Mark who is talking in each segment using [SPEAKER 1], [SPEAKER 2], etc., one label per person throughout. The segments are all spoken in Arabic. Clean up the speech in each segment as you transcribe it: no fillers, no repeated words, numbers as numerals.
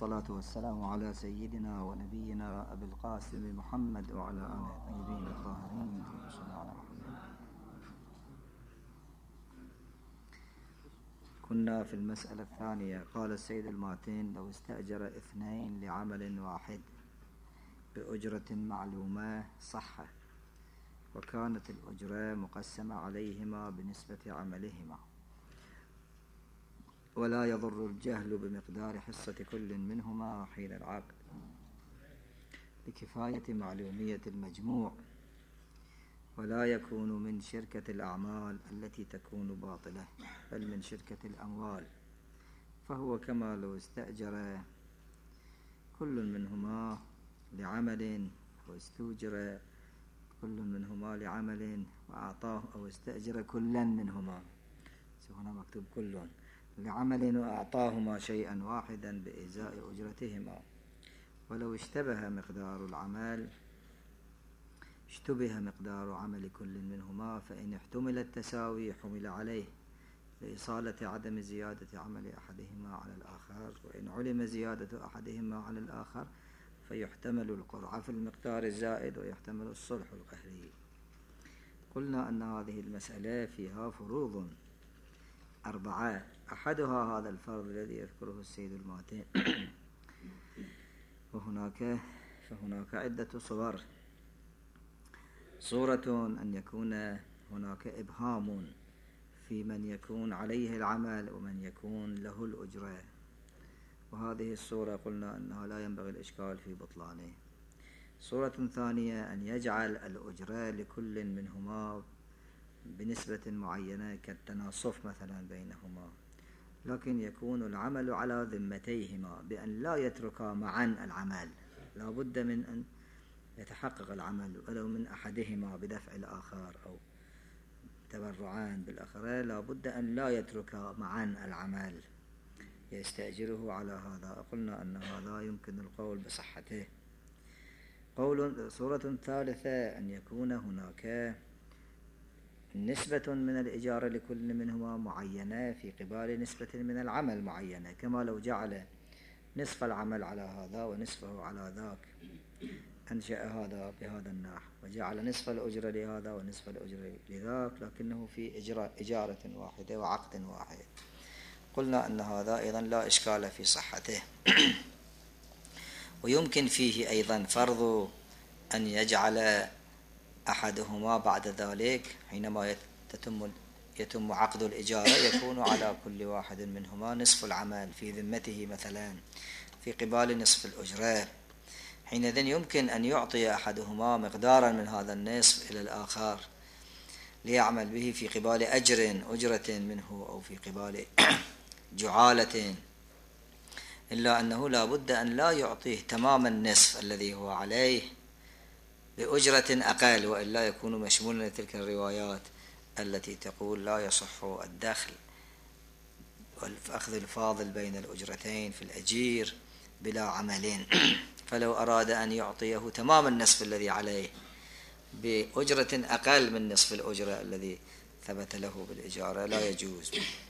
[SPEAKER 1] والصلاة والسلام على سيدنا ونبينا أبي القاسم محمد وعلى آله الطيبين الطاهرين. كنا في المسألة الثانية. قال السيد الماتين: لو استأجر اثنين لعمل واحد بأجرة معلومة صح، وكانت الأجرة مقسمة عليهما بنسبة عملهما، ولا يضر الجهل بمقدار حصة كل منهما حين العقد لكفاية معلومية المجموع، ولا يكون من شركة الأعمال التي تكون باطلة، بل من شركة الأموال، فهو كما لو استأجر كل منهما لعمل واستوجر كل منهما لعمل وأعطاه، أو استأجر كلا منهما، هنا مكتوب كل لعمل وأعطاهما شيئا واحدا بإزاء أجرتهما، ولو اشتبه مقدار عمل كل منهما، فإن احتمل التساوي حمل عليه لإصالة عدم زيادة عمل أحدهما على الآخر، وإن علم زيادة أحدهما على الآخر فيحتمل القرعة في المقدار الزائد ويحتمل الصلح القهري. قلنا أن هذه المسألة فيها فروض 4، أحدها هذا الفرض الذي يذكره السيد الماتين فهناك عدة صور. صورة أن يكون هناك إبهام في من يكون عليه العمل ومن يكون له الأجرة، وهذه الصورة قلنا أنها لا ينبغي الإشكال في بطلانه. صورة ثانية أن يجعل الأجرة لكل منهما بنسبة معينة كالتناصف مثلا بينهما، لكن يكون العمل على ذمتيهما بأن لا يتركا معا العمل، لا بد من أن يتحقق العمل ولو من أحدهما بدفع الآخر أو تبرعان بالآخر، لا بد أن لا يتركا معا العمل، يستأجره على هذا. قلنا أن هذا يمكن القول بصحته. صورة ثالثة أن يكون هناك نسبة من الإجارة لكل منهما معينة في قبال نسبة من العمل معينة، كما لو جعل نصف العمل على هذا ونصفه على ذاك، أنشأ هذا بهذا النحو وجعل نصف الأجرة لهذا ونصف الأجرة لذاك، لكنه في إجارة واحدة وعقد واحد. قلنا أن هذا أيضا لا إشكال في صحته. ويمكن فيه أيضا فرض أن يجعل أحدهما بعد ذلك حينما يتم عقد الإجارة يكون على كل واحد منهما نصف العمل في ذمته مثلا في قبال نصف الأجرة، حينئذ يمكن أن يعطي أحدهما مقدارا من هذا النصف إلى الآخر ليعمل به في قبال أجرة منه أو في قبال جعالة، إلا أنه لا بد أن لا يعطيه تمام النصف الذي هو عليه بأجرة أقل، وإلا يكون مشمولا لتلك الروايات التي تقول لا يصح الدخل والأخذ الفاضل بين الأجرتين في الأجير بلا عملين. فلو أراد أن يعطيه تمام النصف الذي عليه بأجرة أقل من نصف الأجرة الذي ثبت له بالإجارة لا يجوز.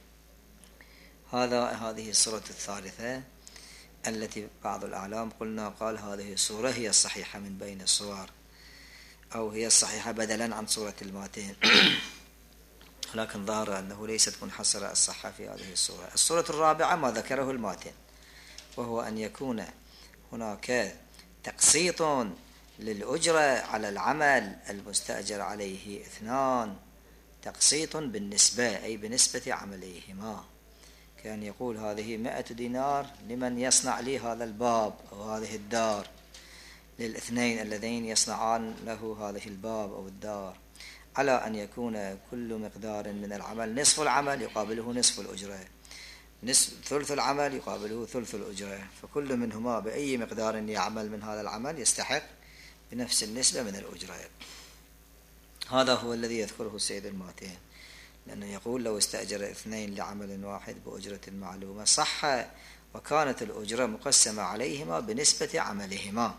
[SPEAKER 1] هذه الصورة الثالثة التي بعض الأعلام قال هذه الصورة هي الصحيحة من بين الصور، أو هي الصحيحة بدلا عن صورة الماتين، لكن ظهر أنه ليست منحصرة الصحة في هذه الصورة. الصورة الرابعة ما ذكره الماتين، وهو أن يكون هناك تقسيط للأجرة على العمل المستأجر عليه 2، تقسيط بالنسبة أي بنسبة عمليهما، كان يقول هذه 100 دينار لمن يصنع لي هذا الباب أو هذه الدار، للاثنين اللذين يصنعان له هذه الباب أو الدار، على أن يكون كل مقدار من العمل نصف العمل يقابله نصف الأجرة، ثلث العمل يقابله ثلث الأجرة، فكل منهما بأي مقدار يعمل من هذا العمل يستحق بنفس النسبة من الأجرة. هذا هو الذي يذكره السيد الماتين، لأنه يقول لو استأجر 2 لعمل واحد بأجرة معلومة صح، وكانت الأجرة مقسمة عليهما بنسبة عملهما.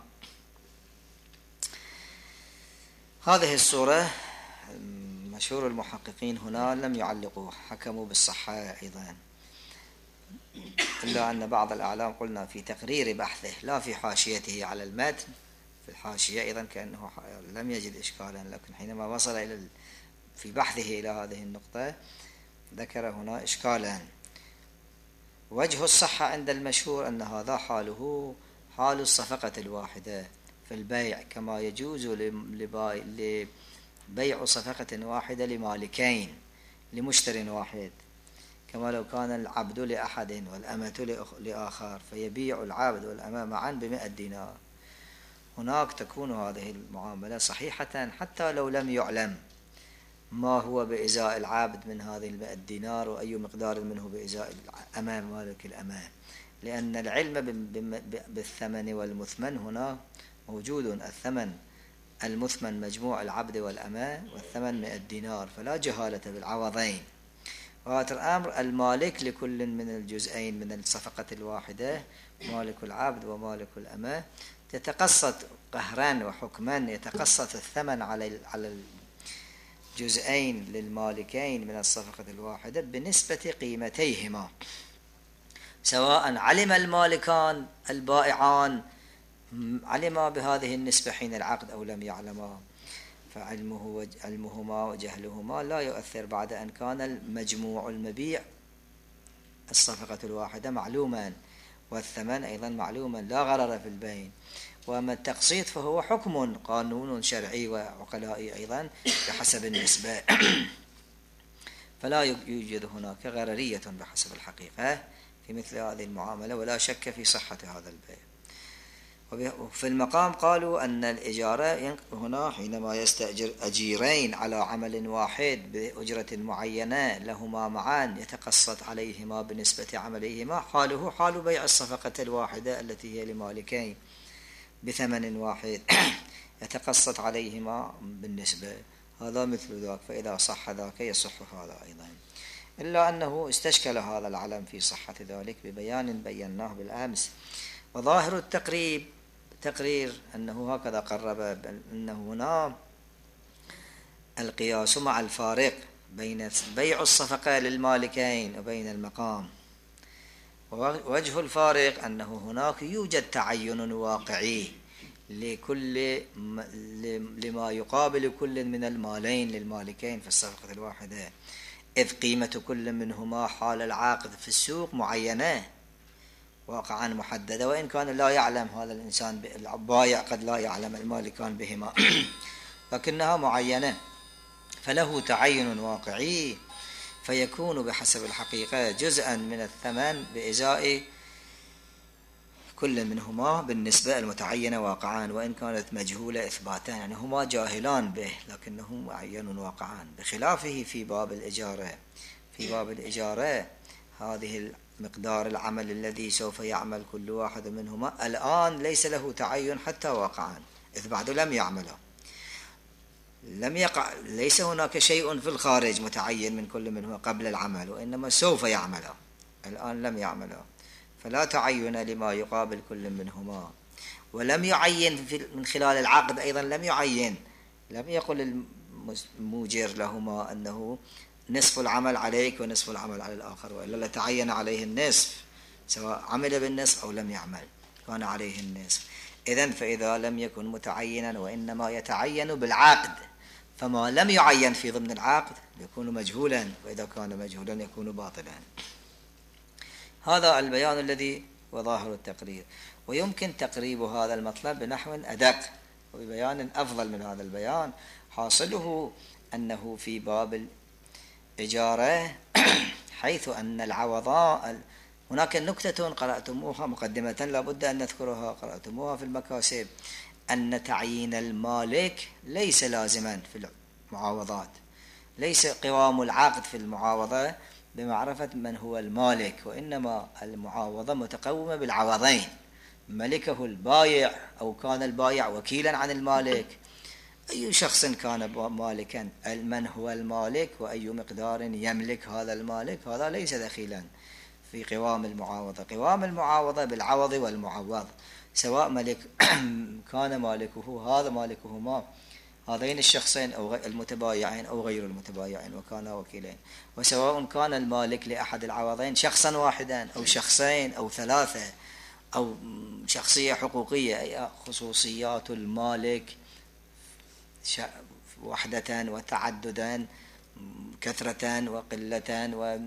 [SPEAKER 1] هذه الصورة مشهور المحققين هنا لم يعلقوا، حكموا بالصحة أيضا. إلا أن بعض الأعلام قلنا في تقرير بحثه لا في حاشيته على المتن، في الحاشية أيضا كأنه لم يجد إشكالا، لكن حينما وصل إلى في بحثه إلى هذه النقطة ذكر هنا إشكالا. وجه الصحة عند المشهور أن هذا حاله حال الصفقة الواحدة في البيع، كما يجوز لبيع صفقة واحدة لمالكين لمشتر واحد، كما لو كان العبد لأحد والأمة لآخر فيبيع العبد والأمة معا ب100 دينار. هناك تكون هذه المعاملة صحيحة حتى لو لم يعلم ما هو بإزاء العبد من هذه 100 دينار وأي مقدار منه بإزاء الأمة مالك الأمة، لأن العلم بالثمن والمثمن هنا موجود. الثمن المثمن مجموع العبد والأمة، والثمن 100 دينار، فلا جهالة بالعوضين. وهذا الأمر المالك لكل من الجزئين من الصفقة الواحدة، مالك العبد ومالك الأمة، تتقسط قهرا وحكما، يتقسط الثمن على الجزئين للمالكين من الصفقة الواحدة بنسبة قيمتيهما، سواء علم المالكان البائعان علما بهذه النسبة حين العقد أو لم يعلما، فعلمهما وجهلهما لا يؤثر بعد أن كان المجموع المبيع الصفقة الواحدة معلوما، والثمن أيضا معلوما، لا غرر في البين. وأما التقسيط فهو حكم قانون شرعي وعقلائي أيضا بحسب النسبة، فلا يوجد هناك غررية بحسب الحقيقة في مثل هذه المعاملة، ولا شك في صحة هذا البيع. وفي المقام قالوا أن الإجارة هنا حينما يستأجر أجيرين على عمل واحد بأجرة معينة لهما معا يتقسط عليهما بنسبة عمليهما، حاله حال بيع الصفقة الواحدة التي هي لمالكين بثمن واحد يتقسط عليهما بالنسبة، هذا مثل ذاك. فإذا صح ذاك يصح هذا أيضا، إلا أنه استشكل هذا العلم في صحة ذلك ببيان بيناه بالأمس. وظاهر تقرير أنه هكذا قرب، أنه هنا القياس مع الفارق بين بيع الصفقة للمالكين وبين المقام. ووجه الفارق أنه هناك يوجد تعين واقعي لما يقابل كل من المالين للمالكين في الصفقة الواحدة، إذ قيمة كل منهما حال العاقد في السوق معينة واقعا محددة، وإن كان لا يعلم هذا الإنسان البائع قد لا يعلم المالكان بهما لكنها معينة، فله تعين واقعي، فيكون بحسب الحقيقة جزءا من الثمن بإزاء كل منهما بالنسبة المتعينة واقعا، وإن كانت مجهولة إثباتا، يعني هما جاهلان به لكنه معين واقعا. بخلافه في باب الإجارة، في باب الإجارة هذه مقدار العمل الذي سوف يعمل كل واحد منهما الآن ليس له تعين حتى واقعا، إذ بعد لم يعمله، لم يقع، ليس هناك شيء في الخارج متعين من كل منهما قبل العمل، وإنما سوف يعمله، الآن لم يعمله، فلا تعين لما يقابل كل منهما. ولم يعين من خلال العقد أيضا، لم يعين، لم يقل الموجر لهما أنه نصف العمل عليك ونصف العمل على الآخر، وإلا لتعين عليه النصف، سواء عمل بالنصف أو لم يعمل كان عليه النصف. إذن فإذا لم يكن متعينا وإنما يتعين بالعقد، فما لم يعين في ضمن العقد يكون مجهولا، وإذا كان مجهولا يكون باطلا. هذا البيان الذي وظاهر التقرير. ويمكن تقريب هذا المطلب بنحو أدق وببيان أفضل من هذا البيان. حاصله أنه في باب الإجارة حيث أن العوضاء، هناك نكتة قرأتموها مقدمة لا بد أن نذكرها، قرأتموها في المكاسب، أن تعيين المالك ليس لازما في المعاوضات، ليس قوام العقد في المعاوضة بمعرفة من هو المالك، وإنما المعاوضة متقومة بالعوضين، ملكه البايع أو كان البايع وكيلا عن المالك، أي شخص كان مالكا، من هو المالك وأي مقدار يملك هذا المالك، هذا ليس دخيلا في قوام المعاوضة. قوام المعاوضة بالعوض والمعوض، سواء ملك كان مالكه هذا مالكهما هذين الشخصين أو المتبايعين أو غير المتبايعين وكانا وكيلين، وسواء كان المالك لأحد العوضين شخصا واحدا أو شخصين أو ثلاثة أو شخصية حقوقية، أي خصوصيات المالك وحدة وتعددا، كثرة وقلة،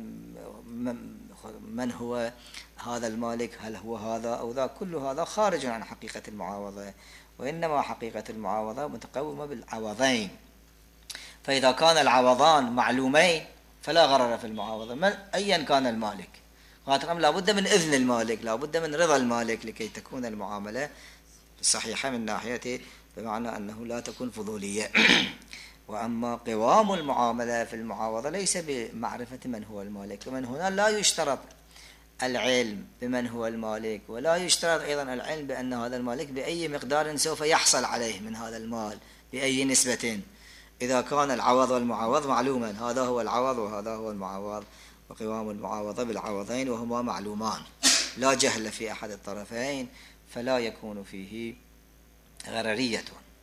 [SPEAKER 1] ومن هو هذا المالك، هل هو هذا أو ذا، كل هذا خارج عن حقيقة المعاوضة، وإنما حقيقة المعاوضة متقومة بالعوضين. فإذا كان العوضان معلومين فلا غرر في المعاوضة أيا كان المالك، لا بد من إذن المالك، لا بد من رضا المالك لكي تكون المعاملة صحيحة من ناحيته، بمعنى أنه لا تكون فضولية. وأما قوام المعاملة في المعاوضة ليس بمعرفة من هو المالك، ومن هنا لا يشترط العلم بمن هو المالك، ولا يشترط أيضا العلم بأن هذا المالك بأي مقدار سوف يحصل عليه من هذا المال، بأي نسبة، إذا كان العوض والمعاوض معلوما، هذا هو العوض وهذا هو المعاوض، وقوام المعاوضة بالعوضين وهما معلومان لا جهل في أحد الطرفين، فلا يكون فيه غررية.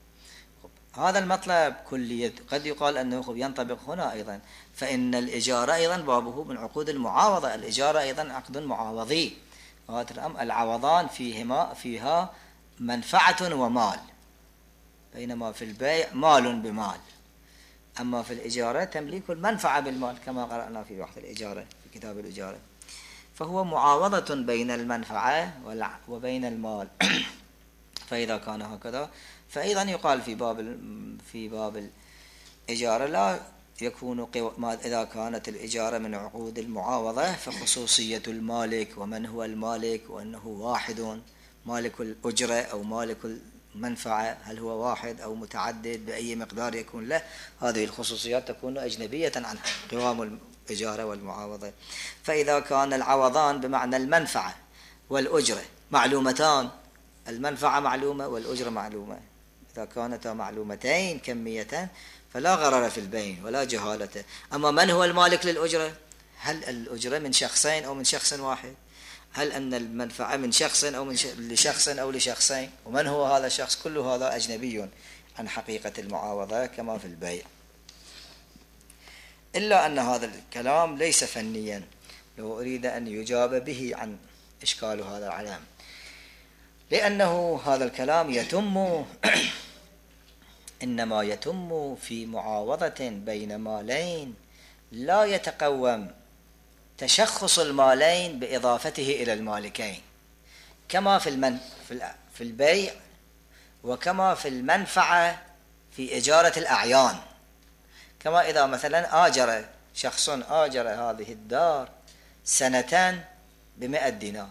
[SPEAKER 1] هذا المطلب كلية قد يقال أنه ينطبق هنا أيضا، فإن الإجارة أيضا بابه من عقود المعاوضة، الإجارة أيضا عقد معاوضي، العوضان فيها منفعة ومال، بينما في البيع مال بمال، أما في الإجارة تمليك المنفعة بالمال كما قرأنا في بحث الإجارة في كتاب الإجارة، فهو معاوضة بين المنفعة وبين المال. فإذا كان هكذا فأيضا يقال في باب الإجارة لا يكون إذا كانت الإجارة من عقود المعاوضة فخصوصية المالك ومن هو المالك، وأنه واحد مالك الأجرة أو مالك المنفعة، هل هو واحد أو متعدد، بأي مقدار يكون له، هذه الخصوصيات تكون أجنبية عن قوام الإجارة والمعاوضة. فإذا كان العوضان بمعنى المنفعة والأجرة معلومتان، المنفعة معلومة والأجرة معلومة، إذا كانتا معلومتين كمية فلا غرر في البين ولا جهالة. أما من هو المالك للأجرة؟ هل الأجرة من شخصين أو من شخص واحد؟ هل أن المنفعة من شخص أو لشخص أو لشخصين؟ ومن هو هذا الشخص؟ كل هذا أجنبي عن حقيقة المعاوضة كما في البيع. إلا أن هذا الكلام ليس فنيا، لو أريد أن يجاب به عن إشكال هذا العلم، لأنه هذا الكلام يتم إنما يتم في معاوضة بين مالين لا يتقوم تشخص المالين بإضافته إلى المالكين، كما في البيع، وكما في المنفعة في إجارة الأعيان. كما إذا مثلا شخص آجر هذه الدار سنة ب100 دينار،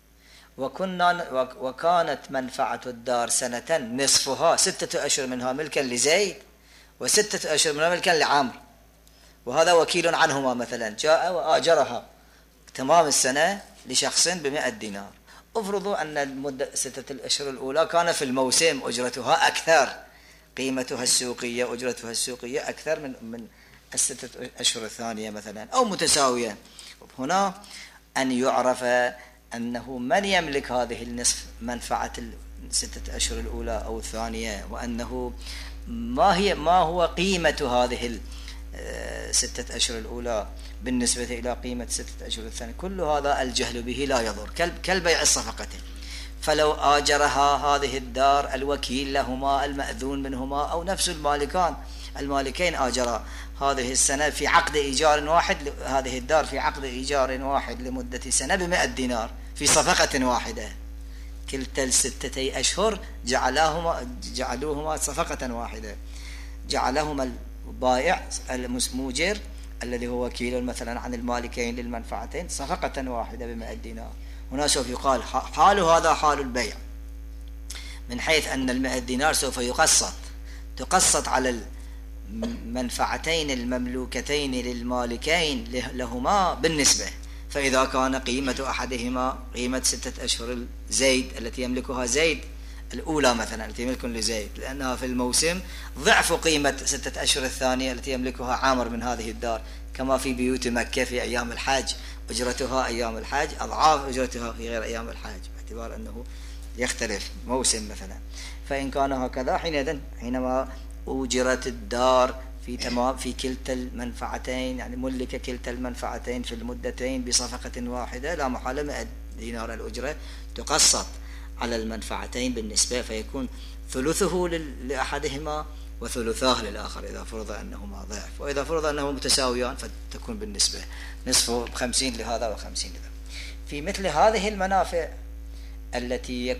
[SPEAKER 1] وكانت منفعة الدار سنة نصفها 6 أشهر منها ملكا لزيد و6 أشهر منها ملكا لعمر، وهذا وكيل عنهما مثلا جاء وآجرها تمام السنة لشخص ب100 دينار. افرضوا أن المدة 6 الأشهر الأولى كان في الموسم أجرتها أكثر، قيمتها السوقية أجرتها السوقية أكثر من 6 أشهر الثانية مثلا، أو متساوية. هنا أن يعرف أنه من يملك هذه النصف منفعة 6 أشهر الأولى أو الثانية، وأنه ما هو قيمة هذه 6 أشهر الأولى بالنسبة إلى قيمة 6 أشهر الثانية، كل هذا الجهل به لا يضر، كالبيع الصفقة. فلو آجرها هذه الدار الوكيل لهما المأذون منهما أو نفس المالكين آجرا هذه السنة في عقد إيجار واحد، هذه الدار في عقد إيجار واحد لمدة سنة ب100 دينار في صفقة واحدة، كلتا 6 أشهر جعلوهما صفقة واحدة، جعلهما البائع الموجر الذي هو وكيل مثلا عن المالكين للمنفعتين صفقة واحدة ب100 دينار. هنا سوف يقال حال هذا حال البيع، من حيث أن 100 دينار سوف تقسط على المنفعتين المملوكتين للمالكين لهما بالنسبة. فإذا كان قيمة أحدهما قيمة 6 أشهر زيد التي يملكها زيد الأولى مثلا التي يملك لزيد، لأنها في الموسم ضعف قيمة 6 أشهر الثانية التي يملكها عامر من هذه الدار، كما في بيوت مكة في أيام الحج أجرتها أيام الحج أضعاف أجرتها في غير أيام الحج، باعتبار أنه يختلف موسم مثلا. فإن كان هكذا حينما أوجرت الدار في كلتا المنفعتين، يعني ملك كلتا المنفعتين في المدتين بصفقة واحدة، لا محالة 100 دينار الأجرة تقسط على المنفعتين بالنسبة، فيكون ثلثه لأحدهما وثلثاه للآخر إذا فرض أنهما ضعف، وإذا فرض أنهما متساويان فتكون بالنسبة نصفه 50 لهذا و50 لهذا. في مثل هذه المنافع التي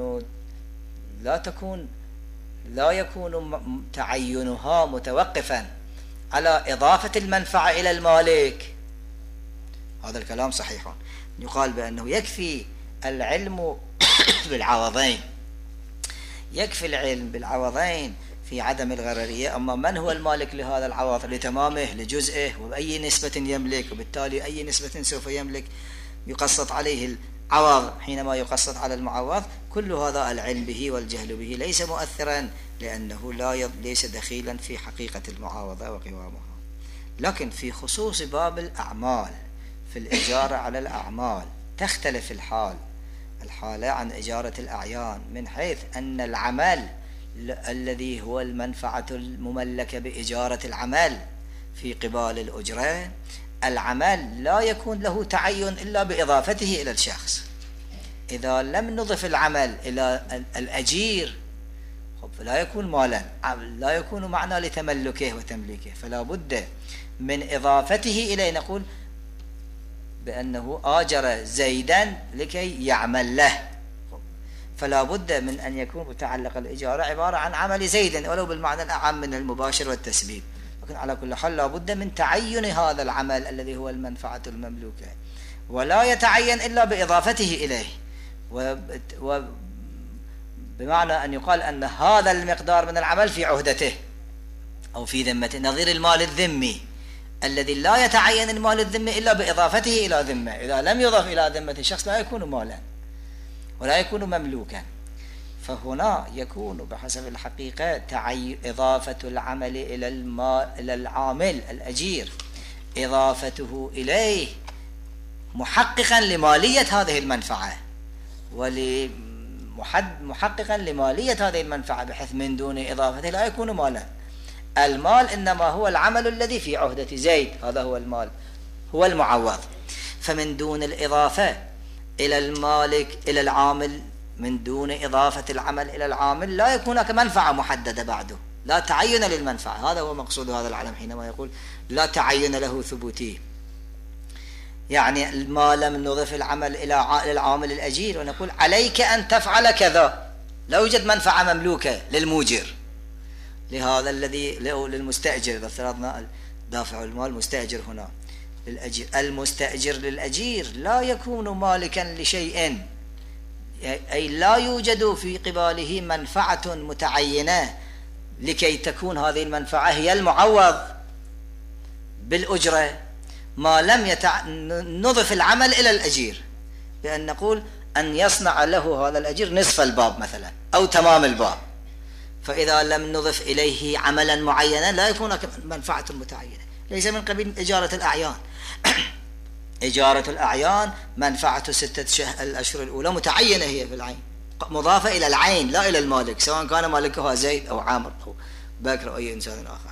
[SPEAKER 1] لا يكون تعينها متوقفا على إضافة المنفعة إلى المالك، هذا الكلام صحيح. يقال بأنه يكفي العلم بالعوضين، يكفي العلم بالعوضين في عدم الغررية. أما من هو المالك لهذا العوض لتمامه لجزئه وبأي نسبة يملك، وبالتالي أي نسبة سوف يملك يقسط عليه العوض حينما يقسط على المعوض، كل هذا العلم به والجهل به ليس مؤثرا، لأنه ليس دخيلا في حقيقة المعاوضة وقوامها. لكن في خصوص باب الأعمال، في الإجارة على الأعمال تختلف الحالة عن إجارة الأعيان، من حيث أن العمل الذي هو المنفعة المملكة بإجارة العمل في قبال الأجرة، العمل لا يكون له تعين إلا بإضافته إلى الشخص. إذا لم نضف العمل إلى الأجير فلا يكون مالا، لا يكون معنى لتملكه وتمليكه، فلا بد من إضافته إليه. نقول بأنه آجر زيدا لكي يعمل له، فلا بد من أن يكون متعلق الإجارة عبارة عن عمل زيد ولو بالمعنى الأعم من المباشر والتسبيب، لكن على كل حال لا بد من تعين هذا العمل الذي هو المنفعة المملوكة، ولا يتعين إلا بإضافته إليه، بمعنى أن يقال أن هذا المقدار من العمل في عهدته أو في ذمته، نظير المال الذمي الذي لا يتعين المال الذمي إلا بإضافته إلى ذمة. إذا لم يضف إلى ذمة الشخص لا يكون مالا ولا يكون مملوكا. فهنا يكون بحسب الحقيقة إضافة العمل إلى العامل الأجير، إضافته إليه محققا لمالية هذه المنفعة محققا لمالية هذه المنفعة، بحيث من دون إضافته لا يكون مالا. المال إنما هو العمل الذي في عهدة زيد، هذا هو المال، هو المعوض. فمن دون الإضافة إلى المالك إلى العامل، من دون إضافة العمل إلى العامل لا يكون هناك منفعة محددة بعده، لا تعين للمنفعة. هذا هو مقصود هذا العلم حينما يقول لا تعين له ثبوتي، يعني ما لم نضف العمل إلى العامل الأجير ونقول عليك أن تفعل كذا، لا يوجد منفعة مملوكة للموجر لهذا الذي للمستأجر. إذا افترضنا دافع المال مستأجر هنا للأجير، المستأجر للأجير لا يكون مالكا لشيء، أي لا يوجد في قباله منفعة متعينة لكي تكون هذه المنفعة هي المعوض بالأجرة ما لم نضف العمل إلى الأجير، بأن نقول أن يصنع له هذا الأجير نصف الباب مثلا أو تمام الباب، فإذا لم نضف إليه عملا معينا لا يكون منفعة متعينة. ليس من قبيل إجارة الأعيان. إجارة الأعيان منفعة 6 الأشهر الأولى متعينة هي في العين، مضافة إلى العين لا إلى المالك، سواء كان مالكها زيد أو عامر أو بكر أو أي إنسان آخر.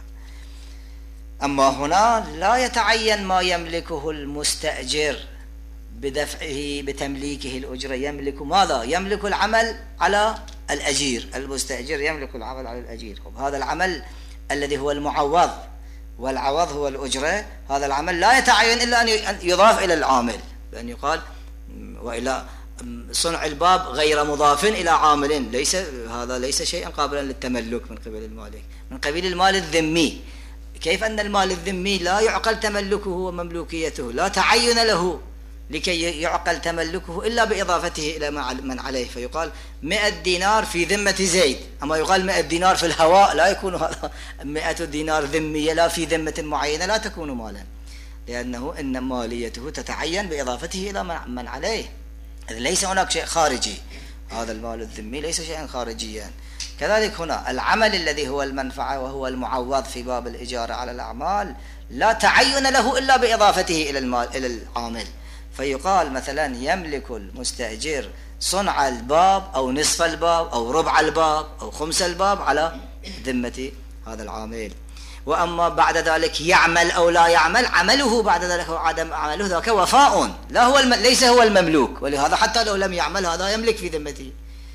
[SPEAKER 1] أما هنا لا يتعين ما يملكه المستأجر بدفعه بتمليكه الأجرة، يملك ماذا؟ يملك العمل على الأجير، المستأجر يملك العمل على الأجير. هذا العمل الذي هو المعوض، والعوض هو الأجرة، هذا العمل لا يتعين إلا أن يضاف إلى العامل، بأن يقال وإلى صنع الباب غير مضاف إلى عامل، هذا ليس شيئا قابلا للتملك من قبل المالك، من قبيل المال الذمي. كيف أن المال الذمي لا يعقل تملكه ومملوكيته، لا تعين له لكي يعقل تملكه إلا بإضافته إلى من عليه، فيقال 100 دينار في ذمة زيد، أما يقال 100 دينار في الهواء، لا يكون هذا 100 دينار ذمية لا في ذمة معينة، لا تكون مالا، لأنه إن ماليته تتعين بإضافته إلى من عليه، ليس هناك شيء خارجي، هذا المال الذمي ليس شيئا خارجيا. كذلك هنا العمل الذي هو المنفعة وهو المعوض في باب الإجارة على الأعمال لا تعين له إلا بإضافته إلى العامل، فيقال مثلا يملك المستأجر صنع الباب أو نصف الباب أو ربع الباب أو خمس الباب على ذمة هذا العامل. وأما بعد ذلك يعمل أو لا يعمل، عمله بعد ذلك وعدم عمله ذاك وفاء، لا هو ليس هو المملوك. ولهذا حتى لو لم يعمل هذا يملك في ذمته.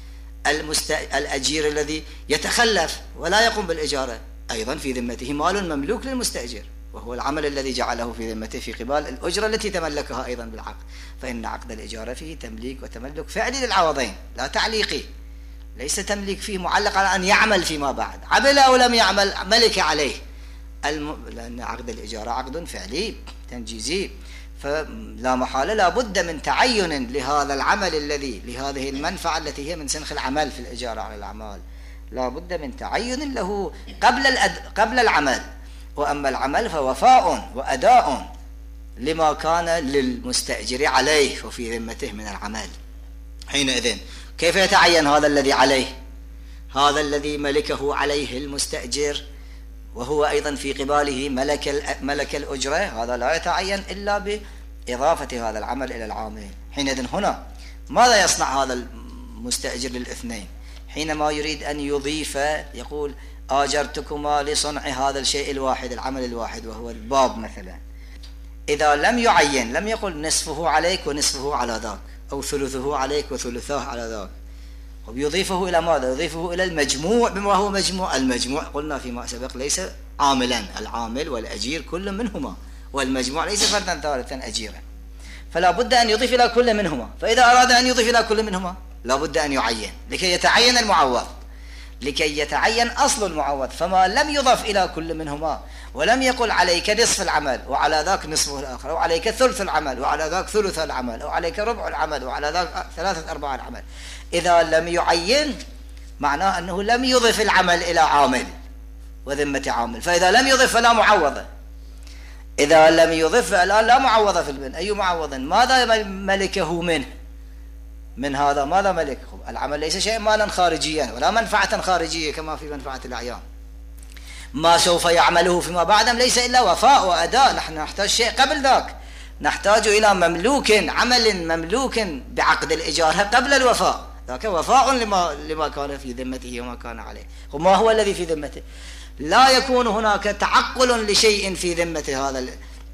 [SPEAKER 1] الأجير الذي يتخلف ولا يقوم بالإجارة أيضا في ذمته مال مملوك للمستأجر، وهو العمل الذي جعله في ذمته في قبال الأجرة التي تملكها أيضا بالعقد. فإن عقد الإجارة فيه تمليك وتملك فعلي للعوضين لا تعليقي، ليس تمليك فيه معلق على أن يعمل فيما بعد، عمل أو لم يعمل ملك عليه، لأن عقد الإجارة عقد فعلي تنجيزي، فلا محالة لا بد من تعين لهذا العمل الذي لهذه المنفعة التي هي من سنخ العمل في الإجارة على الأعمال، لا بد من تعين له قبل العمل. وأما العمل فوفاء وأداء لما كان للمستأجر عليه وفي ذمته من العمل. حينئذ كيف يتعين هذا الذي عليه، هذا الذي ملكه عليه المستأجر وهو أيضا في قباله ملك الأجرة؟ هذا لا يتعين إلا بإضافة هذا العمل إلى العامل. حينئذ هنا ماذا يصنع هذا المستأجر للاثنين حينما يريد أن يضيف؟ يقول آجرتكما لصنع هذا الشيء الواحد، العمل الواحد وهو الباب مثلا. إذا لم يعين، لم يقل نصفه عليك ونصفه على ذاك، أو ثلثه عليك وثلثاه على ذاك، ويضيفه إلى ماذا؟ يضيفه إلى المجموع بما هو مجموع. المجموع قلنا فيما سبق ليس عاملا، العامل والأجير كل منهما، والمجموع ليس فردا ثالثا أجيرا، فلا بد أن يضيف إلى كل منهما. فإذا أراد أن يضيف إلى كل منهما لا بد أن يعين لكي يتعين المعوض، لكي يتعين أصل المعوض. فما لم يضف إلى كل منهما ولم يقل عليك نصف العمل وعلى ذاك نصفه الآخر، أو عليك ثلث العمل وعلى ذاك ثلث العمل، أو عليك ربع العمل وعلى ذاك 3/4 العمل، إذا لم يعين معناه أنه لم يضف العمل إلى عامل وذمة عامل. فإذا لم يضف فلا معوضة، إذا لم يضف الآن لا معوضة في البن. أي معوض؟ ماذا ملكه منه؟ من هذا ماذا ملكه؟ العمل ليس شيء مالا خارجيا ولا منفعة خارجية كما في منفعة الأعيان. ما سوف يعمله فيما بعد ليس إلا وفاء وأداء. نحن نحتاج شيء قبل ذاك، نحتاج إلى مملوك، عمل مملوك بعقد الإجارة قبل الوفاء، ذاك وفاء لما كان في ذمته وما كان عليه. وما هو الذي في ذمته؟ لا يكون هناك تعقل لشيء في ذمة هذا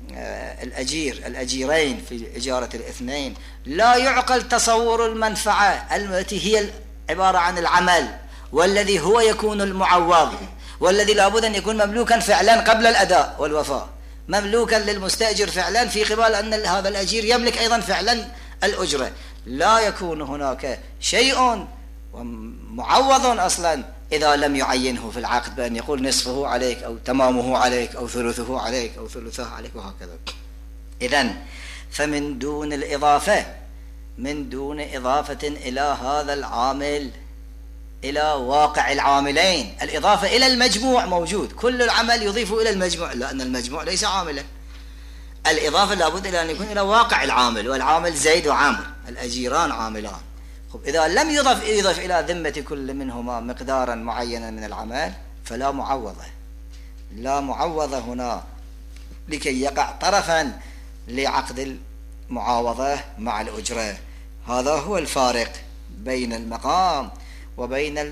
[SPEAKER 1] الأجيرين في إجارة الاثنين، لا يعقل تصور المنفعة التي هي عبارة عن العمل، والذي هو يكون المعوض، والذي لابد أن يكون مملوكا فعلا قبل الأداء والوفاء، مملوكا للمستأجر فعلا في قبال أن هذا الأجير يملك أيضا فعلا الأجرة. لا يكون هناك شيء معوض أصلا إذا لم يعينه في العقد بأن يقول نصفه عليك أو تمامه عليك أو ثلثه عليك أو ثلثه عليك وهكذا. إذن فمن دون الإضافة، من دون إضافة إلى هذا العامل إلى واقع العاملين، الإضافة إلى المجموع موجود، كل العمل يضيف إلى المجموع لأن المجموع ليس عاملا. الإضافة لابد إلى أن يكون إلى واقع العامل، والعامل زيد وعامر، الأجيران عاملان. إذا لم يضف إلى ذمة كل منهما مقدارا معينا من العمل فلا معوضة، لا معوضة هنا لكي يقع طرفا لعقد المعاوضة مع الأجرة. هذا هو الفارق بين المقام وبين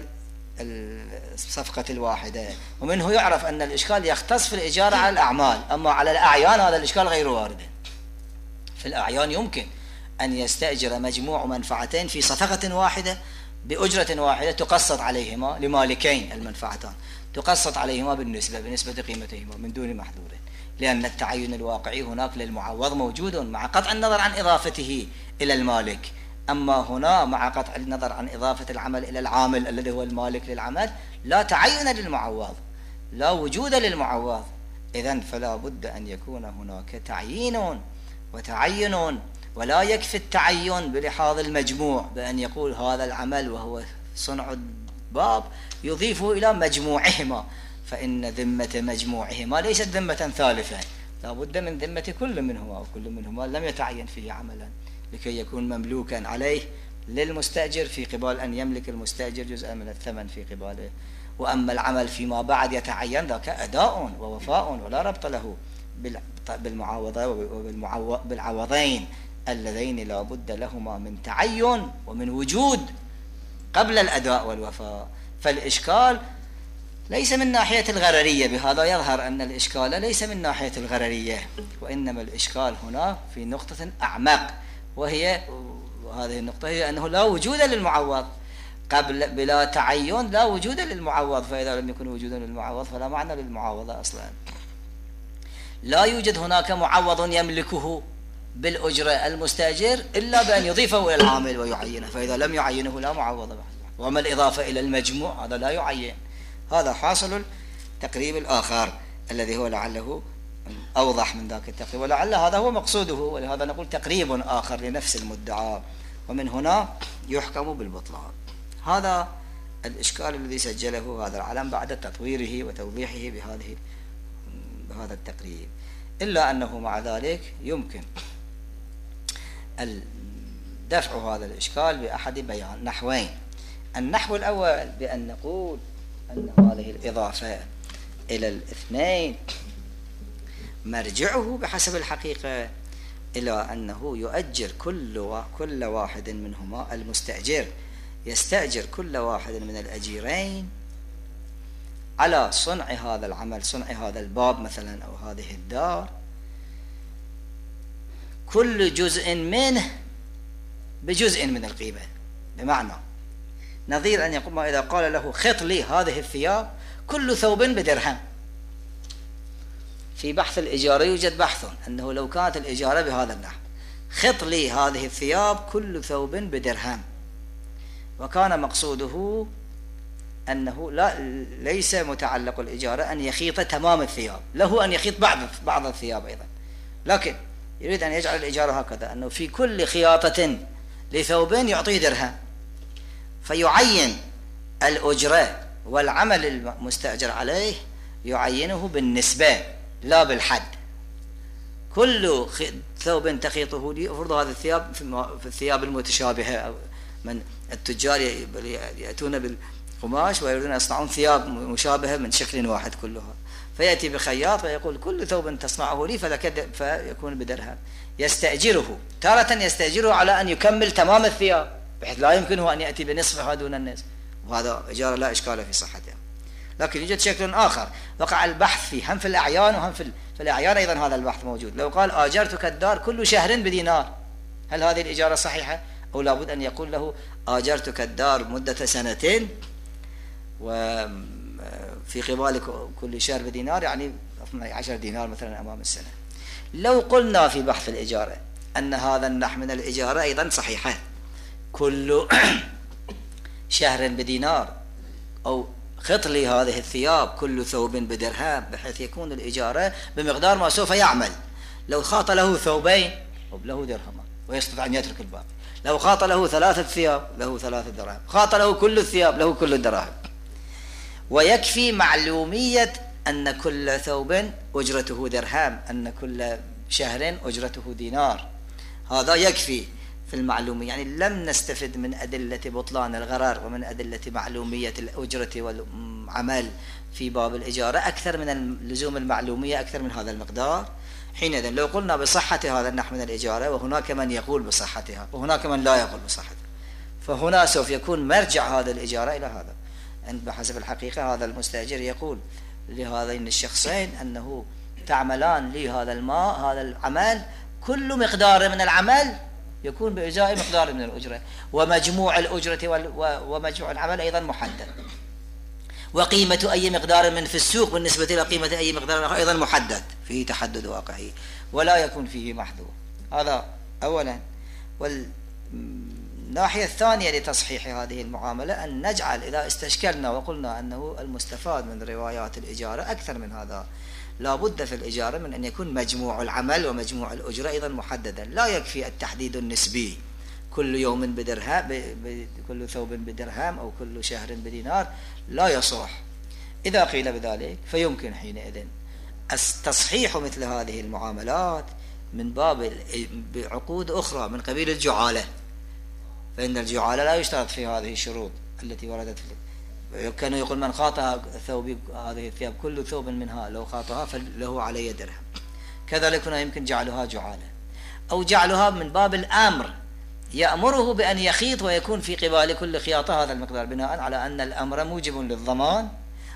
[SPEAKER 1] الصفقة الواحدة. ومنه يعرف أن الإشكال يختص في الإجارة على الأعمال، أما على الأعيان هذا الإشكال غير وارد. في الأعيان يمكن أن يستأجر مجموع منفعتين في صفقة واحدة بأجرة واحدة تقسط عليهما لمالكين المنفعتان، تقسط عليهما بنسبة قيمتهما من دون محذور، لأن التعين الواقعي هناك للمعوض موجود مع قطع النظر عن إضافته إلى المالك. أما هنا مع قطع النظر عن إضافة العمل إلى العامل الذي هو المالك للعمل لا تعين للمعوض، لا وجود للمعوض. إذن فلا بد أن يكون هناك تعيين وتعين، ولا يكفي التعين بلحاظ المجموع بأن يقول هذا العمل وهو صنع الباب يضيفه إلى مجموعهما، فإن ذمة مجموعهما ليست ذمة ثالثة، لا بد من ذمة كل منهما، وكل منهما لم يتعين فيه عملا لكي يكون مملوكا عليه للمستأجر في قبال أن يملك المستأجر جزءا من الثمن في قباله. وأما العمل فيما بعد يتعين ذاك أداء ووفاء ولا ربط له بالمعاوضة بالعوضين اللذين لا بد لهما من تعين ومن وجود قبل الأداء والوفاء. فالإشكال ليس من ناحية الغررية. بهذا يظهر أن الإشكال ليس من ناحية الغررية، وإنما الإشكال هنا في نقطة أعمق، وهي هذه النقطة هي أنه لا وجود للمعوض قبل بلا تعين، لا وجود للمعوض، فإذا لم يكن وجودا للمعوض فلا معنى للمعاوضة أصلا. لا يوجد هناك معوض يملكه بالأجرة المستأجر إلا بأن يضيفه إلى العامل ويعينه، فإذا لم يعينه لا معوض به. وما الإضافة إلى المجموع هذا لا يعين. هذا حاصل التقريب الآخر الذي هو لعله أوضح من ذاك التقريب، ولعل هذا هو مقصوده، ولهذا نقول تقريب آخر لنفس المدعى، ومن هنا يحكم بالبطلان. هذا الإشكال الذي سجله هذا العلم بعد تطويره وتوضيحه بهذا التقريب، إلا أنه مع ذلك يمكن دفع هذا الإشكال بأحد بيان نحوين. النحو الأول بأن نقول أن هذه الإضافة إلى الاثنين مرجعه بحسب الحقيقة إلى أنه يؤجر كل واحد منهما، المستأجر يستأجر كل واحد من الأجيرين على صنع هذا العمل، صنع هذا الباب مثلا أو هذه الدار، كل جزء منه بجزء من القيمة. بمعنى نظير أن يقول إذا قال له خط لي هذه الثياب كل ثوب بدرهم. في بحث الإجارة يوجد بحث أنه لو كانت الإجارة بهذا النحو: خط لي هذه الثياب كل ثوب بدرهم، وكان مقصوده أنه ليس متعلق الإجارة أن يخيط تمام الثياب، له أن يخيط بعض الثياب أيضا، لكن يريد أن يجعل الإجارة هكذا أنه في كل خياطة لثوب يعطيه درهم، فيعين الأجرة والعمل المستأجر عليه يعينه بالنسبة لا بالحد. كل ثوب تخيطه لي، أفرض هذه الثياب في الثياب المتشابهة، من التجار يأتون بالقماش ويريدون أن يصنعون ثياب مشابهة من شكل واحد كلها، فيأتي بخياط ويقول كل ثوب تصنعه لي فيكون بدرهم. يستأجره تارة، يستأجره على أن يكمل تمام الثياب بحيث لا يمكنه أن يأتي بنصفها دون النصف، وهذا إجارة لا إشكال في صحتها. لكن يوجد شكل آخر وقع البحث فيه، هم في الأعيان وهم في الأعيان أيضا هذا البحث موجود. لو قال آجرتك الدار كل شهر بدينار، هل هذه الإجارة صحيحة؟ أو لابد أن يقول له آجرتك الدار مدة سنتين وفي قبال كل شهر بدينار، يعني 12 دينار مثلا أمام السنة. لو قلنا في بحث الإجارة أن هذا النحو من الإجارة أيضا صحيحة، كل شهر بدينار، أو خط لي هذه الثياب كل ثوب بدرهم، بحيث يكون الإجارة بمقدار ما سوف يعمل. لو خاط له ثوبين له درهم ويستطيع أن يترك الباقي، لو خاط له 3 ثياب له 3 دراهم، خاط له كل الثياب له كل الدراهم. ويكفي معلومية أن كل ثوب أجرته درهم، أن كل شهر أجرته دينار، هذا يكفي في المعلومية. يعني لم نستفد من أدلة بطلان الغرر ومن أدلة معلومية الأجرة والعمل في باب الإجارة أكثر من لزوم المعلومية، أكثر من هذا المقدار. حينئذ لو قلنا بصحة هذا النحو من الإجارة، وهناك من يقول بصحتها وهناك من لا يقول بصحتها، فهنا سوف يكون مرجع هذا الإجارة إلى هذا. بحسب الحقيقة هذا المستأجر يقول لهذين الشخصين أنه تعملان لي هذا العمل، كل مقدار من العمل يكون بإجزاء مقدار من الأجرة، ومجموع الأجرة ومجموع العمل أيضا محدد، وقيمة أي مقدار من في السوق بالنسبة إلى قيمة أي مقدار أيضا محدد، فيه تحدد واقعي ولا يكون فيه محذور. هذا أولا. والناحية الثانية لتصحيح هذه المعاملة أن نجعل إذا استشكلنا وقلنا أنه المستفاد من روايات الإجارة أكثر من هذا، لا بد في الإجارة من أن يكون مجموع العمل ومجموع الأجرة أيضا محددا، لا يكفي التحديد النسبي كل يوم بدرهم، كل ثوب بدرهم أو كل شهر بدينار، لا يصح. إذا قيل بذلك فيمكن حينئذ تصحيح مثل هذه المعاملات من باب بعقود أخرى من قبيل الجعالة، فإن الجعالة لا يشترط في هذه الشروط التي وردت فيه. كانوا يقول من خاطها ثوب هذه الثياب كل ثوب منها لو خاطها فله علي درهم. كذلك هنا يمكن جعلها جعالة، أو جعلها من باب الأمر، يأمره بأن يخيط ويكون في قبال كل خياطة هذا المقدار، بناء على أن الأمر موجب للضمان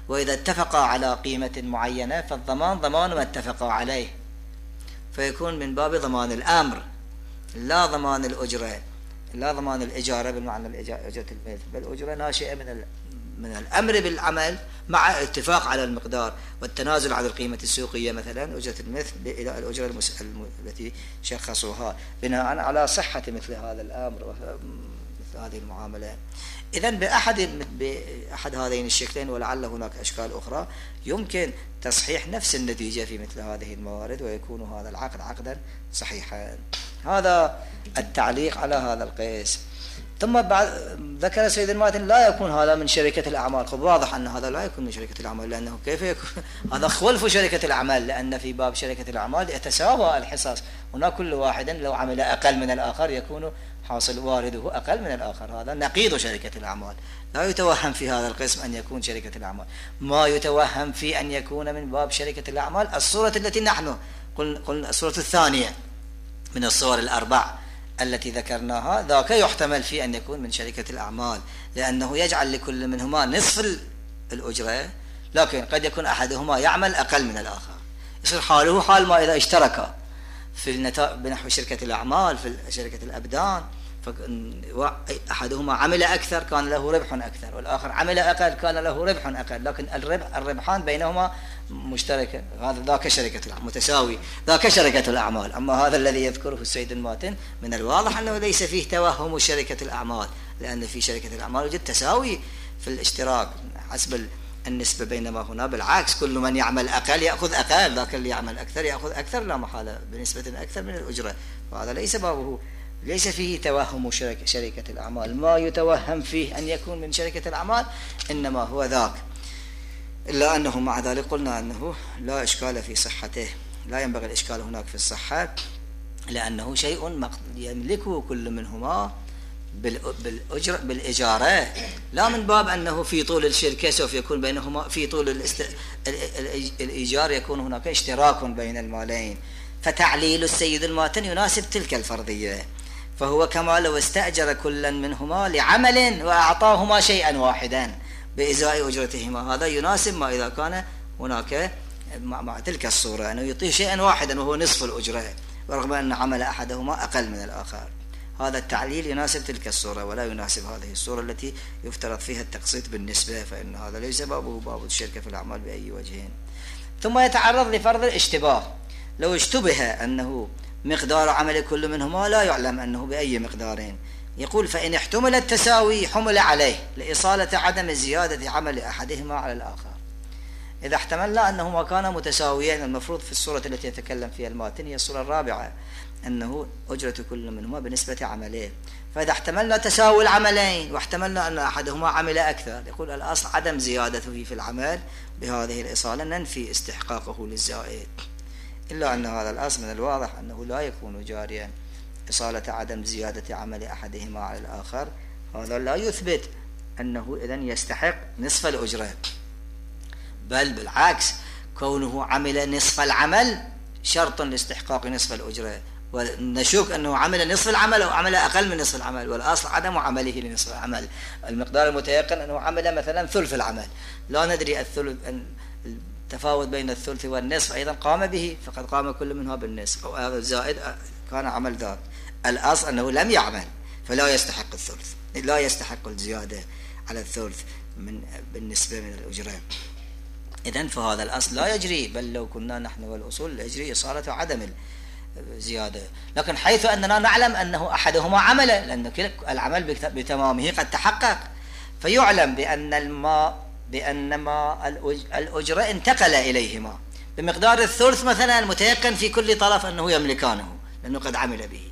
[SPEAKER 1] وإذا اتفقا على قيمة معينة فالضمان ضمان ما اتفقا عليه، فيكون من باب ضمان الأمر لا ضمان الأجرة، لا ضمان الإجارة بالمعنى أجرة المثل، بل أجرة ناشئة من الأمر بالعمل مع اتفاق على المقدار والتنازل عن القيمة السوقية مثلا أجرة المثل إلى الأجرة التي شخصوها بناء على صحة مثل هذا الأمر مثل هذه المعاملة. إذن بأحد هذين الشكلين، ولعل هناك أشكال أخرى، يمكن تصحيح نفس النتيجة في مثل هذه الموارد ويكون هذا العقد عقدا صحيحا. هذا التعليق على هذا القيس. ثم بعد ذكر سيد الماتن لا يكون هذا من شركة الأعمال. خب واضح أن هذا لا يكون من شركة الأعمال، لأنه كيف يكون هذا خلف شركة الأعمال، لأن في باب شركة الأعمال يتساوى الحصص، هنا كل واحد لو عمل أقل من الآخر يكون حاصل وارده أقل من الآخر، هذا نقيض شركة الأعمال. لا يتوهم في هذا القسم أن يكون شركة الأعمال، ما يتوهم في أن يكون من باب شركة الأعمال الصورة التي نحن قلنا الصورة الثانية من الصور الأربع التي ذكرناها، ذاك يحتمل في أن يكون من شركة الأعمال، لأنه يجعل لكل منهما نصف الأجرة، لكن قد يكون أحدهما يعمل أقل من الآخر، يصير حاله حال ما إذا اشتركا في النتائج بنحو شركة الأعمال في شركة الأبدان، أحدهما عمل أكثر كان له ربح أكثر، والآخر عمل أقل كان له ربح أقل، لكن الربحان بينهما مشتركة، هذا ذاك شركة الأعمال متساوي، ذاك شركة الأعمال. أما هذا الذي يذكره السيد الماتن من الواضح أنه ليس فيه توهم شركة الأعمال، لأن في شركة الأعمال وجد تساوي في الاشتراك حسب النسبة، بينما هنا بالعكس كل من يعمل أقل يأخذ أقل، ذاك اللي يعمل أكثر يأخذ أكثر لا محالة بنسبة أكثر من الأجرة، وهذا ليس بابه، ليس فيه توهم شركة الأعمال. ما يتوهم فيه أن يكون من شركة الأعمال إنما هو ذاك، إلا أنه مع ذلك قلنا أنه لا إشكال في صحته، لا ينبغي الإشكال هناك في الصحة، لأنه شيء يملكه كل منهما بالإجارة، لا من باب أنه في طول الشركة سوف يكون بينهما في طول الإيجار يكون هناك اشتراك بين المالين. فتعليل السيد الماتن يناسب تلك الفرضية، فهو كما لو استأجر كلا منهما لعمل وأعطاهما شيئا واحدا بإزاء أجرتهما، هذا يناسب ما إذا كان هناك مع تلك الصورة أنه يعطيه شيئا واحدا وهو نصف الأجرة، ورغم أن عمل أحدهما أقل من الآخر. هذا التعليل يناسب تلك الصورة ولا يناسب هذه الصورة التي يفترض فيها التقسيط بالنسبة، فإن هذا ليس بابه باب الشركة في الأعمال بأي وجه. ثم يتعرض لفرض الاشتباه، لو اشتبه أنه مقدار عمل كل منهما لا يعلم أنه بأي مقدارين، يقول فإن احتمل التساوي حمل عليه لإصالة عدم زيادة عمل أحدهما على الآخر. إذا احتملنا أنهما كانا متساويين، المفروض في الصورة التي يتكلم فيها الماتن هي الصورة الرابعة أنه أجرة كل منهما بنسبة عملين، فإذا احتملنا تساوي العملين واحتملنا أن أحدهما عمل أكثر، يقول الأصل عدم زيادته في العمل، بهذه الإصالة ننفي استحقاقه للزائد، إلا أن هذا الأصل من الواضح أنه لا يكون جاريا، إصالة عدم زيادة عمل أحدهما على الآخر هذا لا يثبت أنه إذن يستحق نصف الأجرة، بل بالعكس كونه عمل نصف العمل شرط لاستحقاق نصف الأجرة، ونشك أنه عمل نصف العمل أو عمل أقل من نصف العمل، والأصل عدم عمله لنصف العمل، المقدار المتيقن أنه عمل مثلا ثلث العمل، لا ندري التفاوت بين الثلث والنصف أيضا قام به، فقد قام كل منها بالنصف أو هذا الزائد كان عمل ذاك، الأصل أنه لم يعمل فلا يستحق الثلث، لا يستحق الزيادة على الثلث بالنسبة من الأجرة. إذن فهذا الأصل لا يجري، بل لو كنا نحن والأصول يجري إصالة عدم الزيادة، لكن حيث أننا نعلم أنه أحدهما عمل، لأن العمل بتمامه قد تحقق، فيعلم بأن ما الأجرة انتقل إليهما بمقدار الثلث مثلا المتيقن في كل طرف أنه يملكانه لأنه قد عمل به،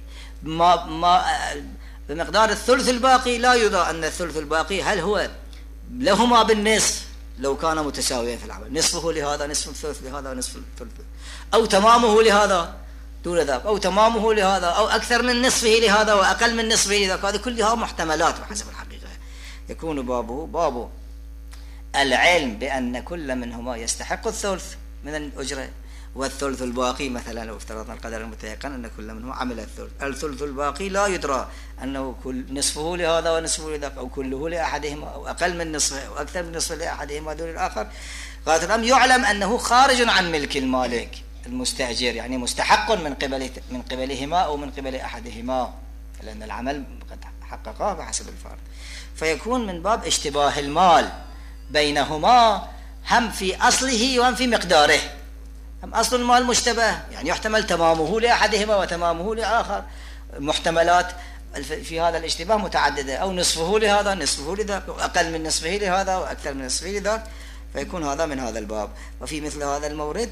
[SPEAKER 1] بمقدار الثلث الباقي لا يرى أن الثلث الباقي هل هو لهما بالنصف لو كان متساويا في العمل، نصفه لهذا نصف الثلث لهذا ونصف الثلث، أو تمامه لهذا دون ذاك، أو تمامه لهذا، أو أكثر من نصفه لهذا وأقل من نصفه لذاك، هذه كلها محتملات بحسب الحقيقة. يكون باب العلم بأن كل منهما يستحق الثلث من الأجرة، والثلث الباقي مثلا لو افترضنا القدر المتيقن أن كل منهم عمل الثلث الباقي لا يدرى أنه نصفه لهذا ونصفه لذاك أو كله لأحدهما أو أقل من نصفه أو أكثر من نصفه لأحدهما دون الآخر. غاية الأمر يعلم أنه خارج عن ملك المالك المستأجر، يعني مستحق من قبلهما أو من قبل أحدهما، لأن العمل قد حققه بحسب الفرض. فيكون من باب اشتباه المال بينهما هم في أصله وهم في مقداره. هم أصل المال مشتبه، يعني يحتمل تمامه لأحدهما وتمامه لآخر. محتملات في هذا الاشتباه متعددة، أو نصفه لهذا نصفه لذاك، أو أقل من نصفه لهذا وأكثر من نصفه لذاك، فيكون هذا من هذا الباب. وفي مثل هذا المورد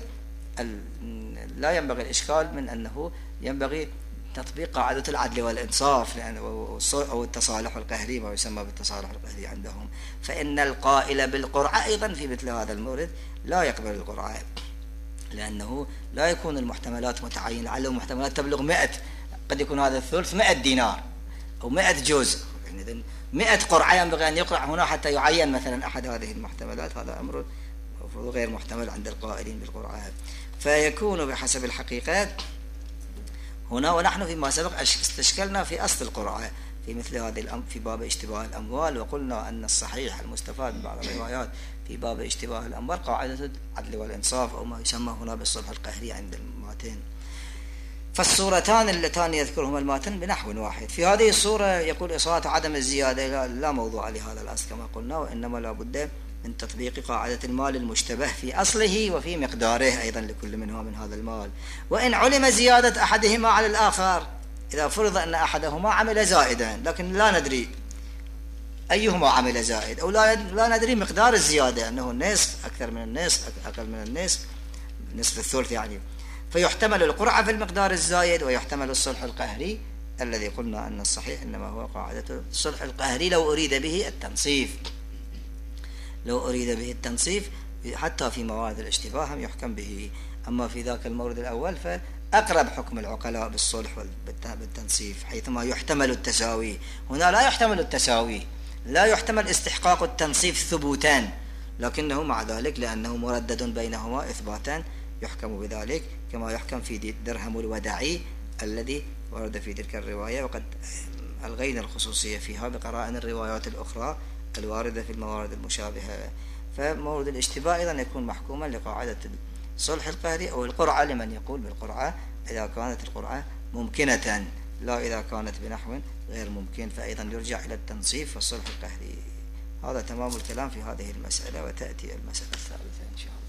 [SPEAKER 1] لا ينبغي الإشكال من أنه ينبغي تطبيق قاعدة العدل والإنصاف، أو التصالح القهري، ما يسمى بالتصالح القهري عندهم. فإن القائل بالقرعة أيضا في مثل هذا المورد لا يقبل القرعة، لأنه لا يكون المحتملات متعينة. لعله محتملات تبلغ 100، قد يكون هذا الثلث 100 دينار أو 100 جزء، يعني 100 قرعة ينبغي أن يقرع هنا حتى يعين مثلا أحد هذه المحتملات. هذا أمر غير محتمل عند القائلين بالقرعة. فيكون بحسب الحقيقة هنا. ونحن فيما سبق استشكلنا في أصل القرعة في مثل هذه الأمر في باب اشتباه الأموال، وقلنا أن الصحيح المستفاد من بعض الروايات في باب اشتباه الأموال قاعدة العدل والإنصاف، أو ما يسمى هنا بالصلح القهري عند الماتن. فالصورتان اللتان يذكرهما الماتن بنحو واحد. في هذه الصورة يقول إصابة عدم الزيادة لا موضوع لهذا الأصل كما قلنا، وإنما لا بد من تطبيق قاعدة المال المشتبه في أصله وفي مقداره أيضا لكل منهما من هذا المال. وإن علم زيادة أحدهما على الآخر، إذا فرض أن أحدهما عمل زائدا لكن لا ندري أيهما عمل زائد، أو لا ندري مقدار الزيادة، أنه النصف أكثر من النصف أقل من النصف، نصف الثلث يعني، فيحتمل القرعة في المقدار الزايد ويحتمل الصلح القهري الذي قلنا أن الصحيح إنما هو قاعدة الصلح القهري لو أريد به التنصيف. لو أريد به التنصيف حتى في موارد الاشتباه هم يحكم به. أما في ذاك المورد الأول فأقرب حكم العقلاء بالصلح بالتنصيف، حيثما يحتمل التساوي. هنا لا يحتمل التساوي، لا يحتمل استحقاق التنصيف ثبوتان، لكنه مع ذلك لأنه مردد بينهما إثباتا يحكم بذلك، كما يحكم في درهم الوداعي الذي ورد في تلك الرواية. وقد ألغينا الخصوصية فيها بقرائن الروايات الأخرى الواردة في الموارد المشابهة. فمورد الاشتباه أيضا يكون محكوما لقاعدة الصلح القهري أو القرعة لمن يقول بالقرعة، إذا كانت القرعة ممكنة، لا إذا كانت بنحو غير ممكن، فأيضا يرجع إلى التنصيف والصلح القهري. هذا تمام الكلام في هذه المسألة، وتأتي المسألة الثالثة إن شاء الله.